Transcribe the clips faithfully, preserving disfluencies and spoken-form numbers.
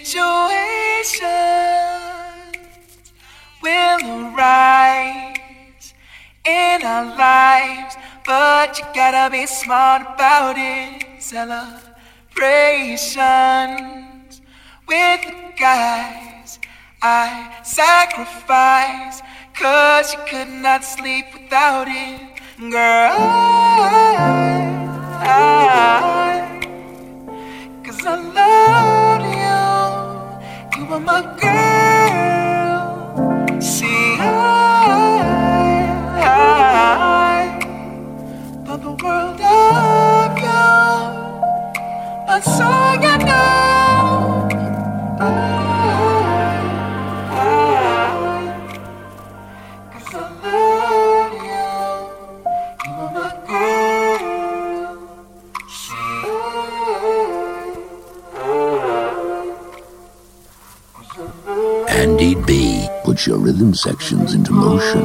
will arise in our lives, but you gotta be smart about it. Celebrations with the guys I sacrifice, cause you could not sleep without it. Girl, I, I, cause I love you, you are my girl. See, I, I thought the world of you, but so you know, I, I, cause I love you, you are my girl. See, I, Andy B. Put your rhythm sections into motion.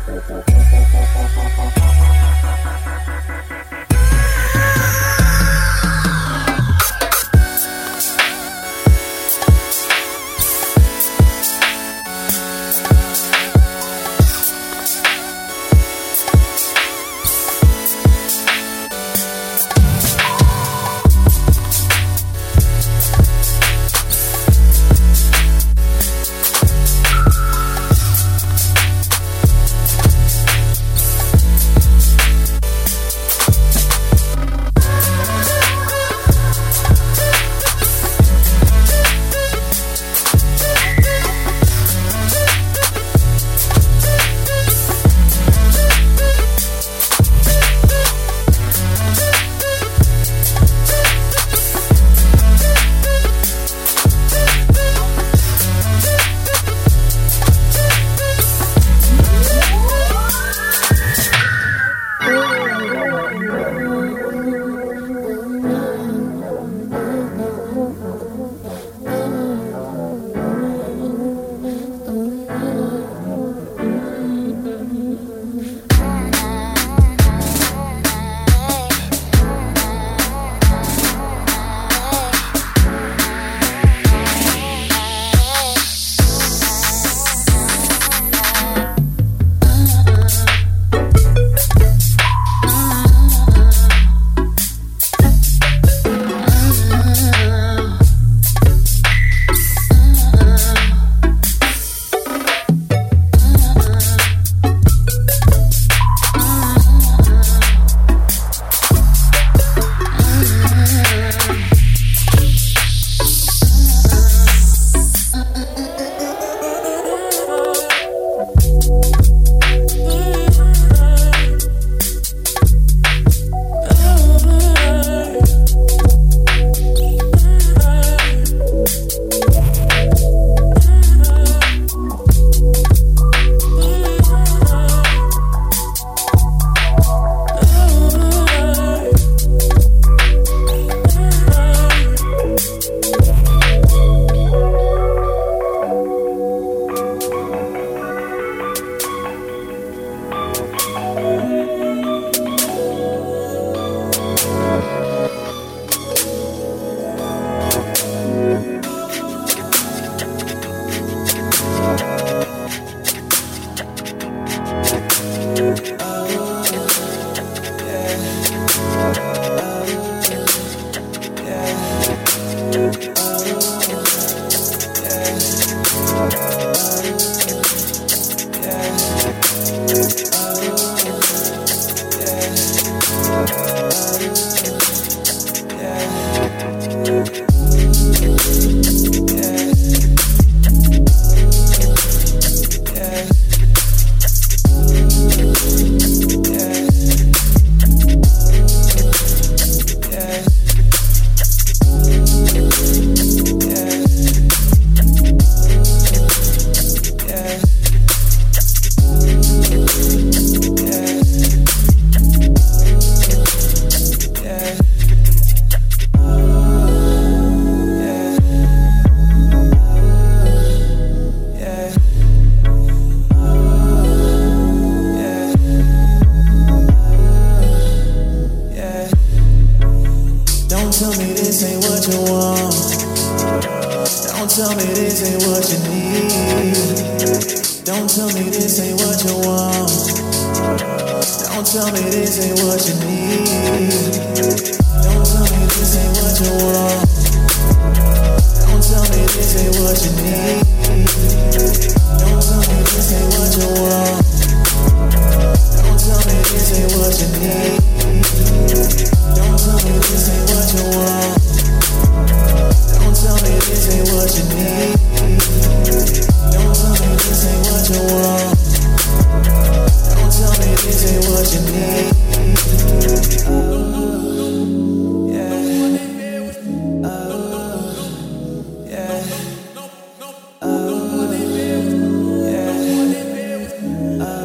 Uh,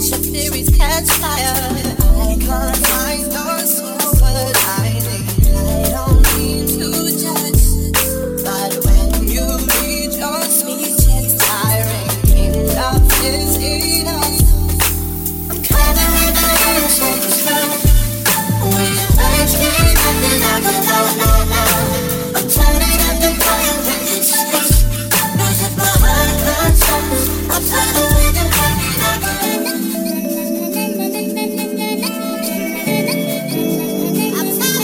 I'm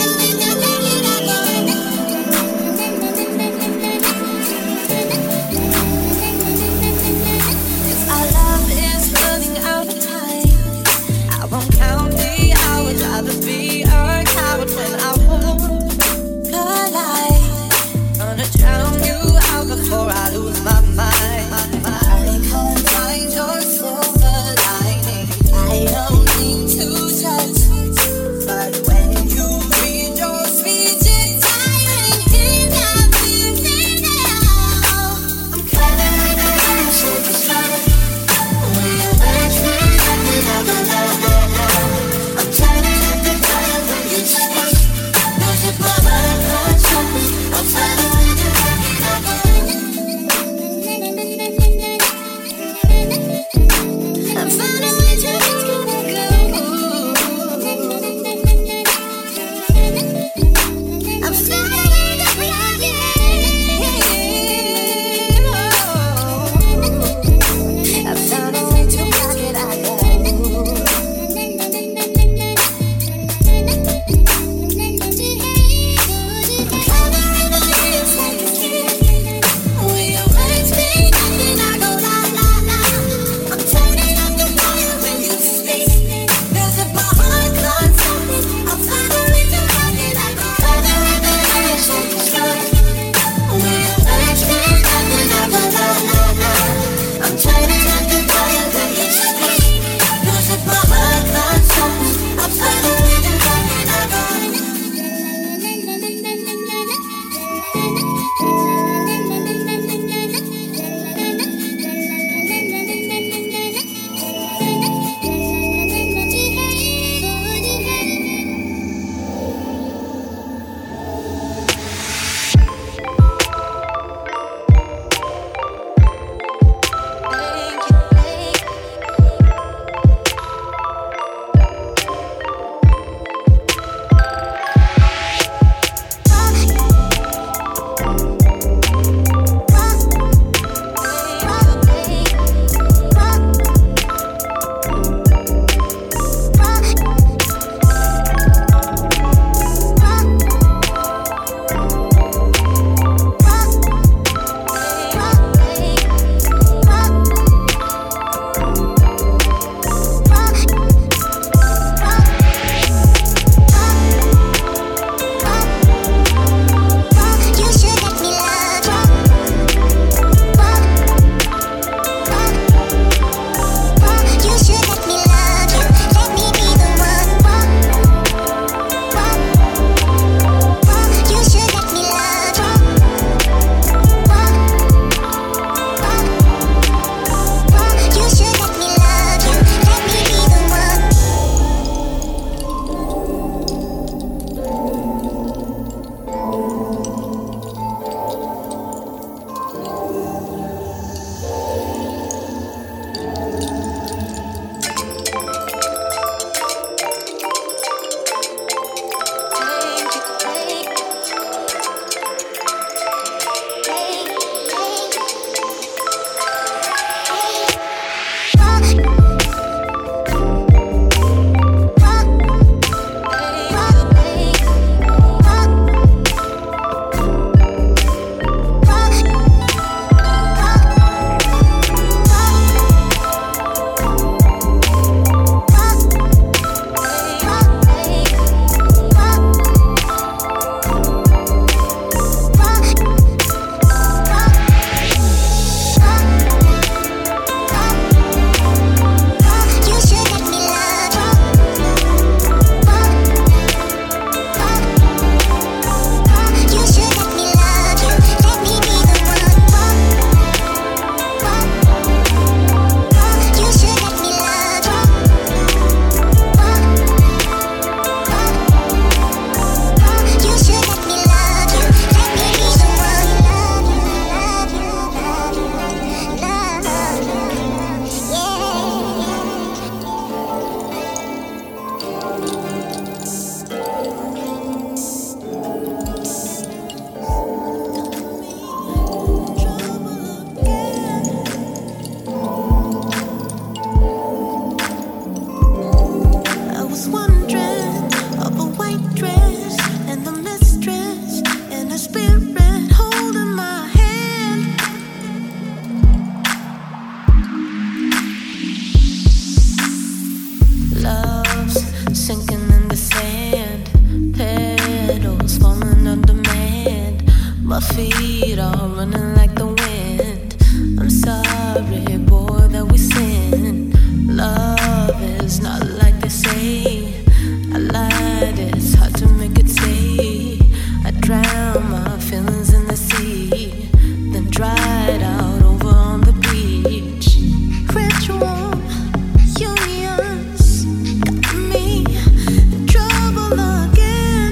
feet are running like the wind. I'm sorry, boy, that we sin. Love is not like they say. I lied, it's hard to make it stay. I drown my feelings in the sea, then dried out over on the beach. Ritual unions got me in trouble again.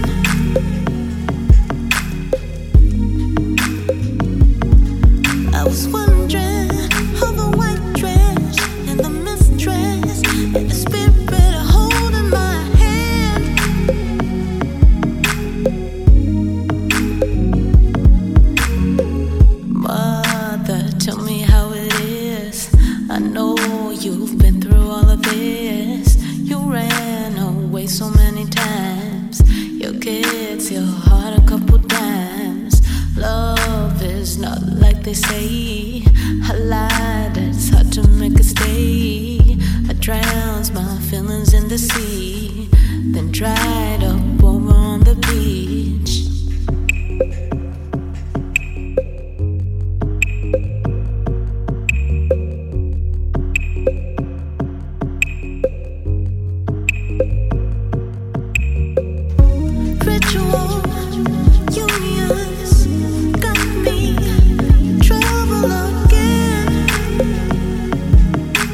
I was wondering of a white dress and the mistress and the spirit holding my hand. Mother, tell me how it is. I know you've been through all of this. You ran away so many times. Your kids, your heart a couple times. Love is not like they say. I lied, it's hard to make it stay. I drowns my feelings in the sea, then dried up over on the beach. Ritual unions got me in trouble again.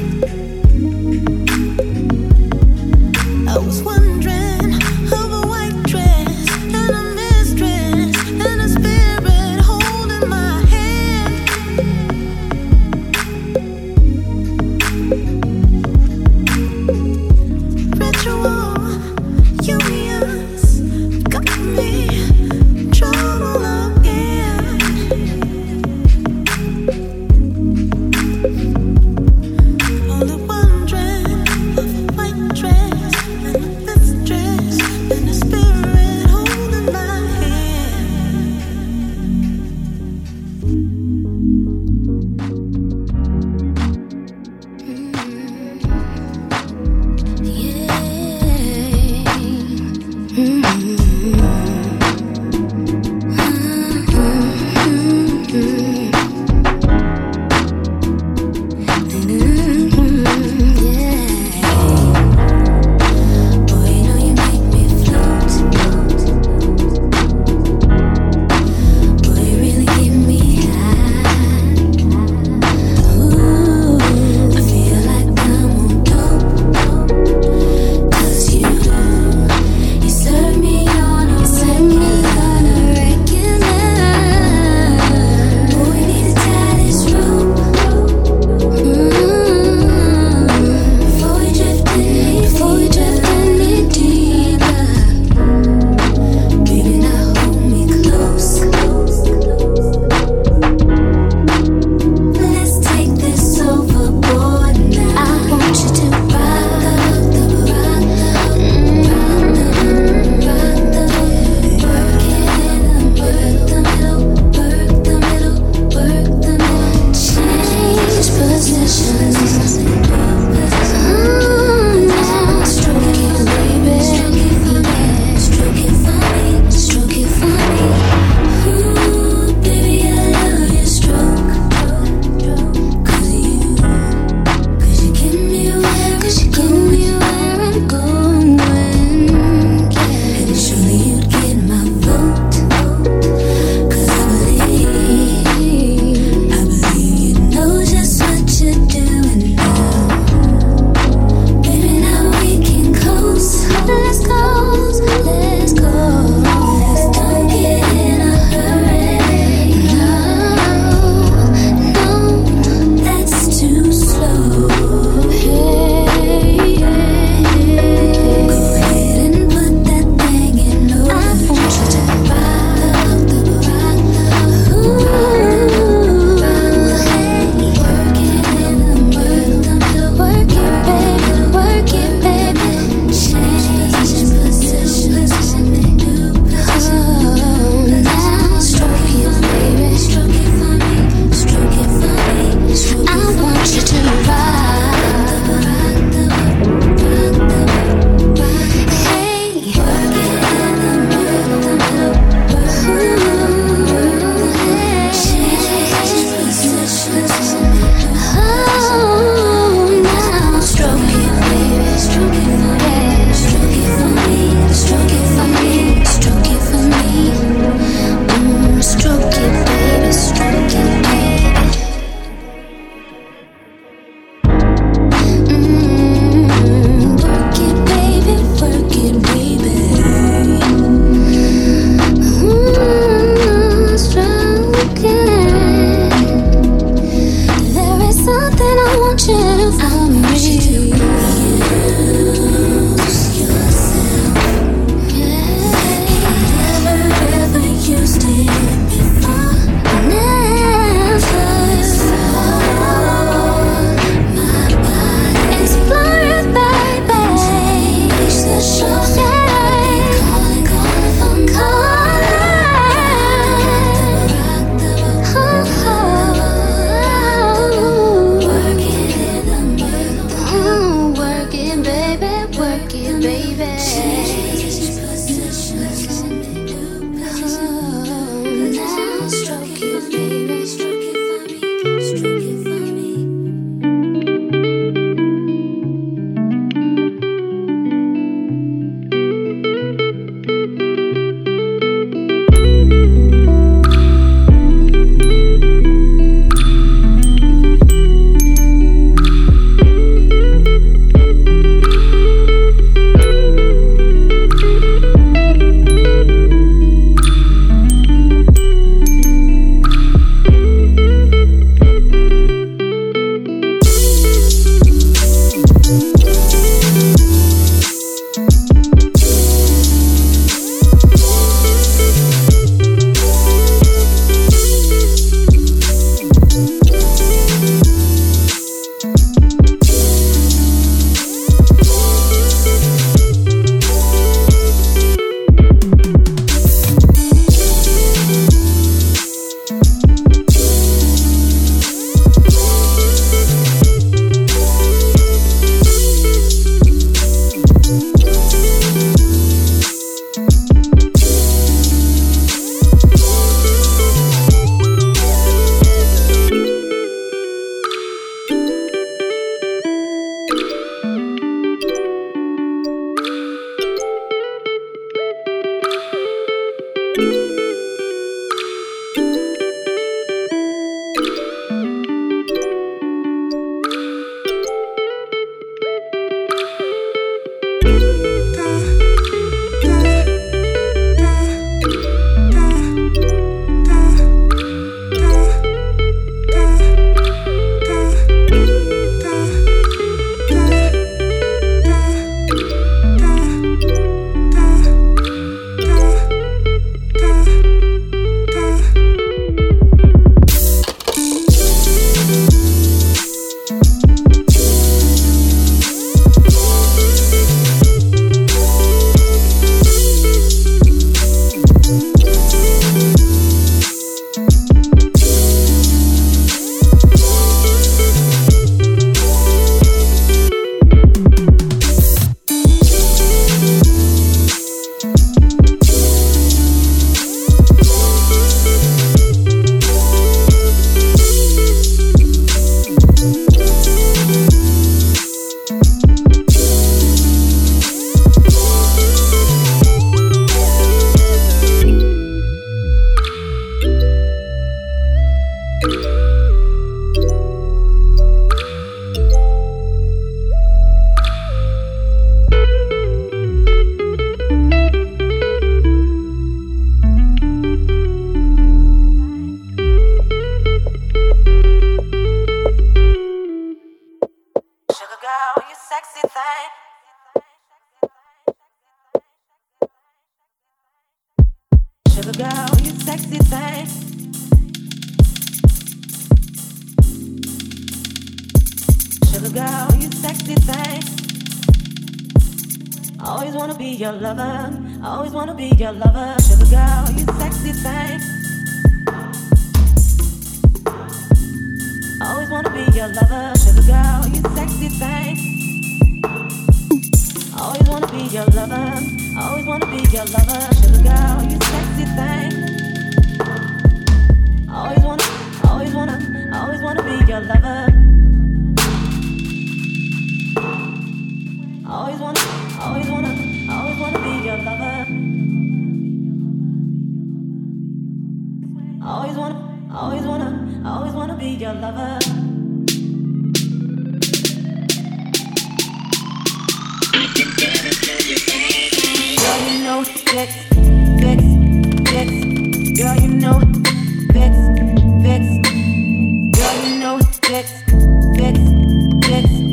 Flex, flex, flex.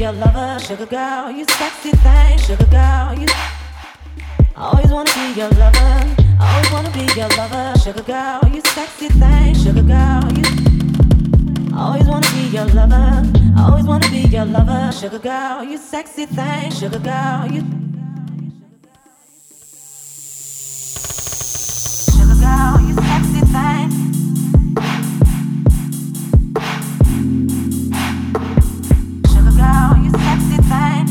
your lover, sugar girl, you sexy thing, sugar girl, you. I always wanna be your lover, I always wanna be your lover, sugar girl, you sexy thing, sugar girl, you. I always wanna be your lover, I always wanna be your lover, sugar girl, you sexy thing, sugar girl, you. Sugar girl, you sexy thing. Sugar girl, you sexy thing.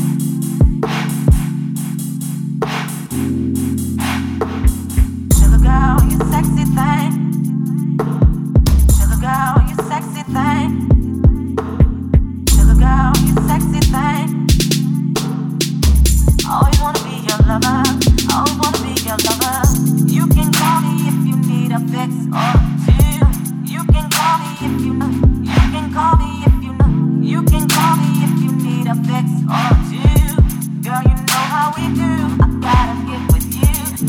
Sugar girl, you sexy thing. Sugar girl, you sexy thing. Sugar girl, you sexy thing. I always wanna be your lover. I always wanna be your lover. You can call me if you need a fix or two. You can call me if you know. You can call me if you know. You can call me if you need a fix or two. Girl, you know how we do. I gotta get with you.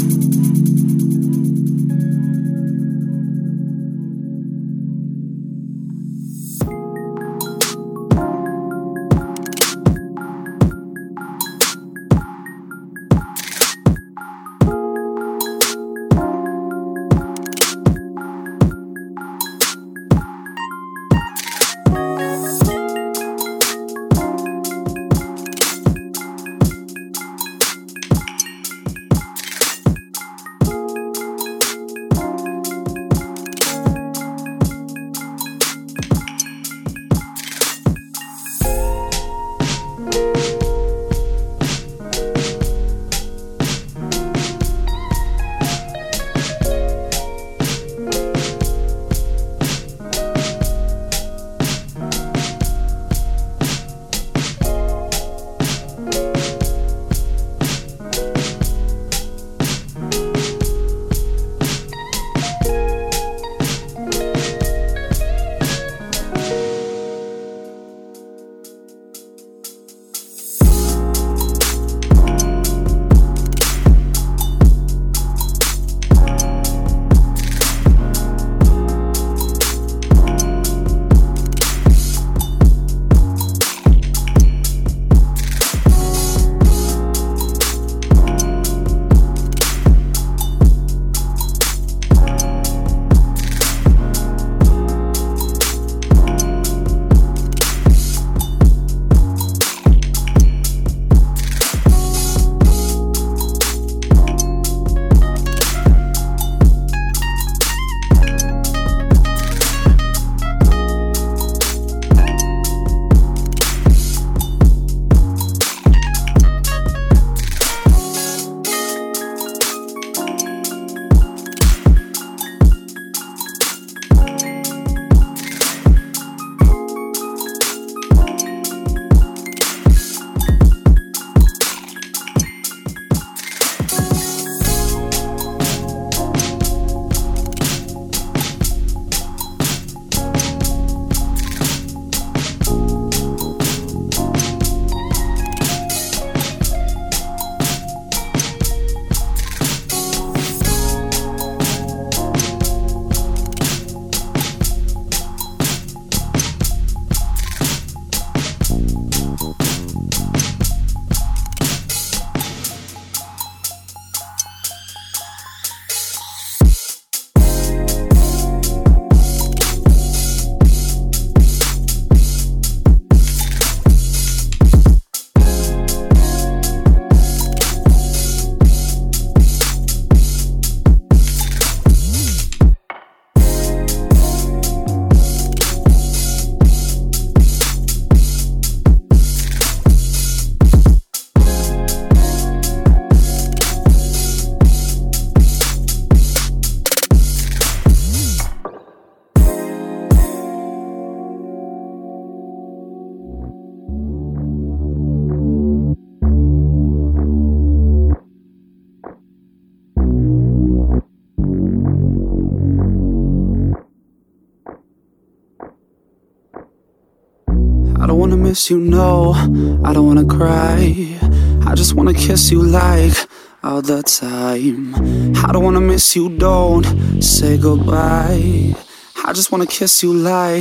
I don't wanna miss you, no, I don't wanna cry. I just wanna kiss you like all the time. I don't wanna miss you, don't say goodbye. I just wanna kiss you like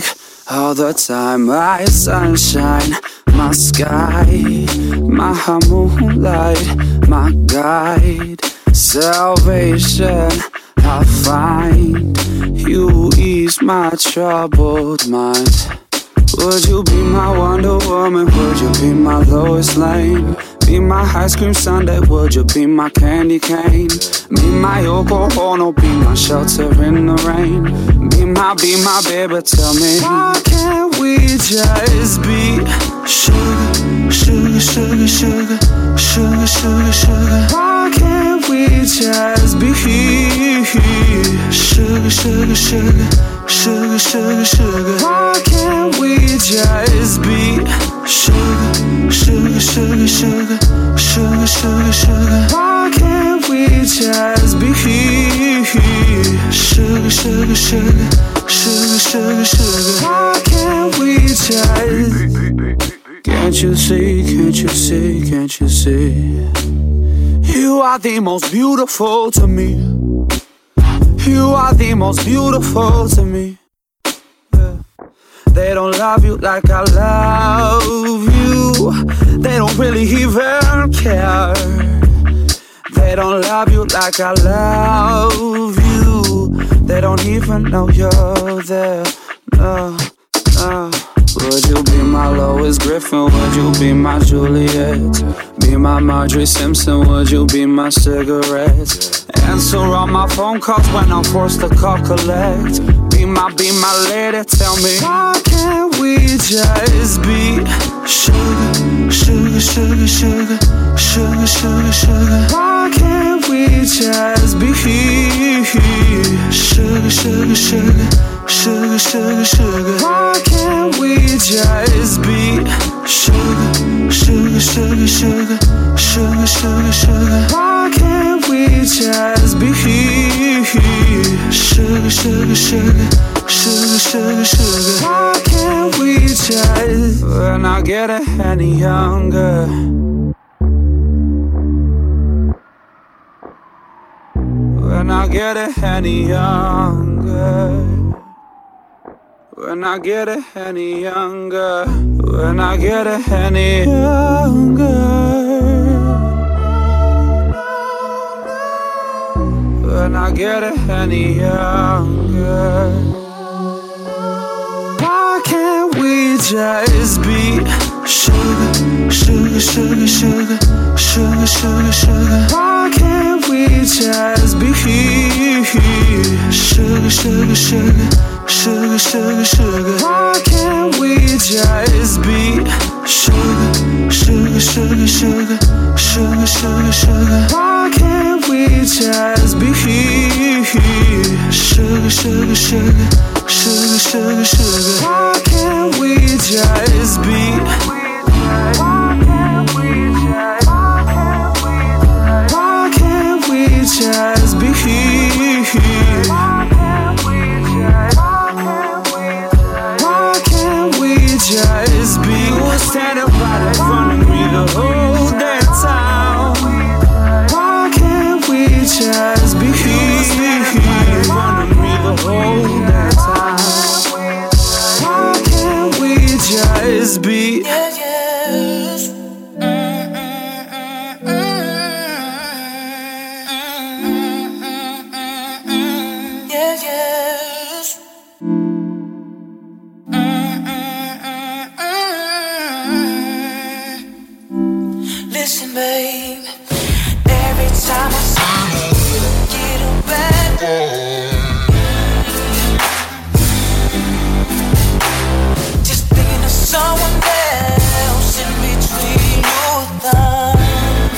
all the time. My sunshine, my sky, my moonlight, my guide, salvation I find. You ease my troubled mind. Would you be my Wonder Woman? Would you be my Lois Lane? Be my ice cream sundae? Would you be my candy cane? Be my Yoko Ono? Be my shelter in the rain? Be my, be my baby, tell me, why can't we just be sugar, sugar, sugar, sugar, sugar, sugar, sugar? Why can't we just be sugar, sugar, sugar, sugar, sugar, sugar? Why can't we just be sugar, sugar, sugar, sugar, sugar, sugar, sugar? Why can't we just be sugar, sugar, sugar, sugar, sugar, sugar? Why can't we just? Can't you see, can't you see, can't you see? You are the most beautiful to me. You are the most beautiful to me. Yeah. They don't love you like I love you. They don't really even care. They don't love you like I love you. They don't even know you're there. No, no. Would you be my Lois Griffin? Would you be my Juliet? Be my Marjorie Simpson? Would you be my cigarette? Answer all my phone calls when I'm forced to call collect. Be my, be my lady, tell me, why can't we just be sugar, sugar, sugar, sugar, sugar, sugar, sugar? Why can't we just be sugar, sugar, sugar, sugar, sugar, sugar? Why can't we just be sugar, sugar, sugar, sugar, sugar, sugar, sugar? Why can't we just be sugar, sugar, sugar, sugar, sugar, sugar? Why can't we just? We're not getting any younger. We're not getting any younger. We're not getting any younger. We're not getting any younger. We're not getting any younger. Why can't we just be sugar, sugar, sugar, sugar, sugar, sugar, sugar? Why can't we just be sugar, sugar, sugar, sugar, sugar, sugar? Why can't we just be sugar, sugar, sugar, sugar, sugar, sugar, sugar? Why can't we just be sugar, sugar, sugar, sugar, sugar, sugar? Why can't we just be? Why can't we just? Why can't we just be? Why can't we just? Why can't we just be? You were standing right in front of me the whole damn time. Why can't we just be? You were standing right in front of me the whole damn time. Why can't we just be? Yeah, yeah. Listen, babe, every time I see you, get a better. Just thinking of someone else in between your thighs.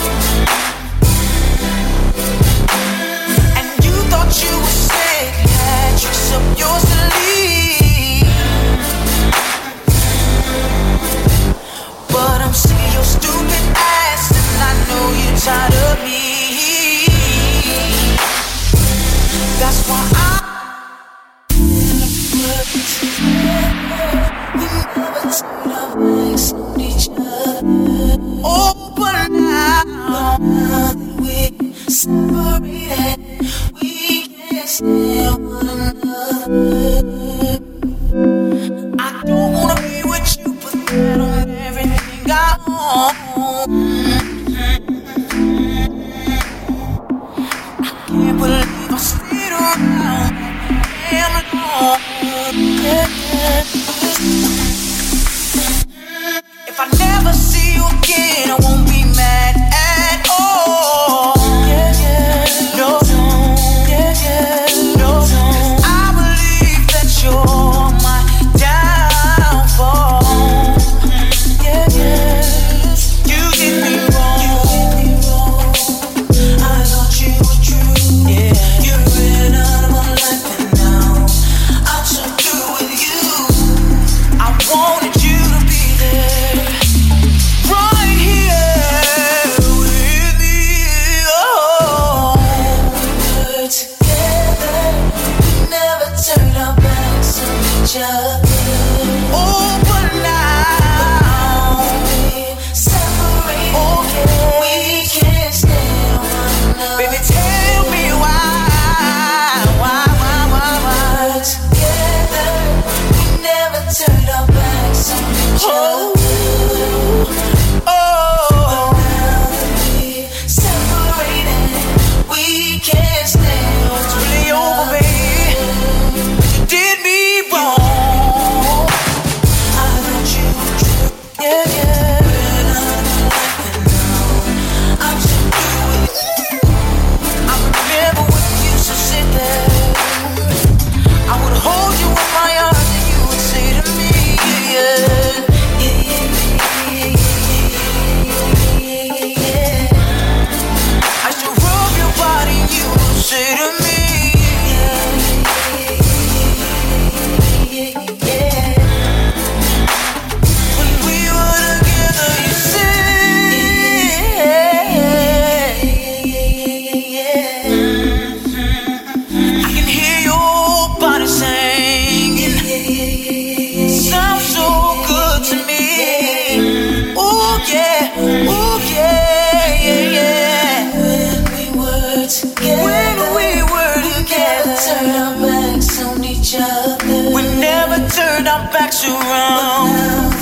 And you thought you were sick, had tricks up your sleeve. But I'm sick of your stupid ass, and I know you're tired of me. That's why I'm we never turn our backs on each other. Oh, but now that we separated, we can't stand one another. I each other. Oh, but now we're separated. Oh, yeah. We can't stand one another. Baby, tell me why, why, why, why, why? Together, we never turned our backs on each other. Oh, oh. But now that we're separated, we can't stand one another. It's really over, baby. Did me wrong. I let you trip, yeah, yeah. I should do it. I remember when you used to sit there. I would hold you in my arms and you would say to me, yeah, yeah, yeah, yeah, yeah, yeah. I should rub your body and you would say to me. We never turned our backs around.